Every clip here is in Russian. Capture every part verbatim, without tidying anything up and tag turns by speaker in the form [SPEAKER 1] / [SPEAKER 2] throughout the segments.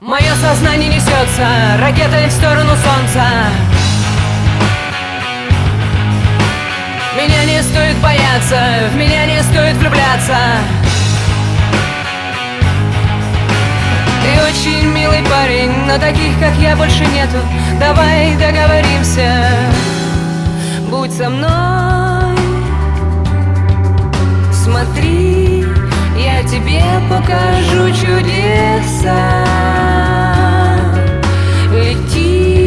[SPEAKER 1] Мое сознание несется ракетой в сторону солнца. Меня не стоит бояться, в меня не стоит влюбляться. Ты очень милый парень, но таких, как я, больше нету. Давай договоримся, будь со мной. Смотри, я тебе покажу чудеса. Лети.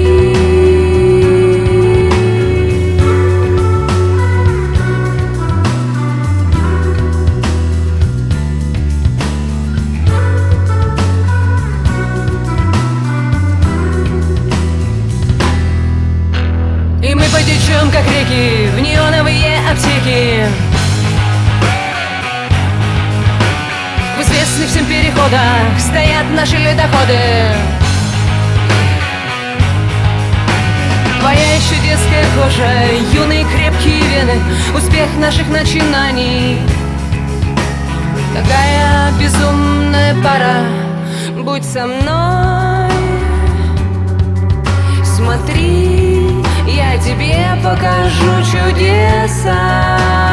[SPEAKER 1] И мы потечем, как реки, в неоновые аптеки, в известных всем переходах стоят наши ледоходы. Твоя еще детская кожа, юные крепкие вены, успех наших начинаний. Такая безумная пара, будь со мной. Смотри, я тебе покажу чудеса.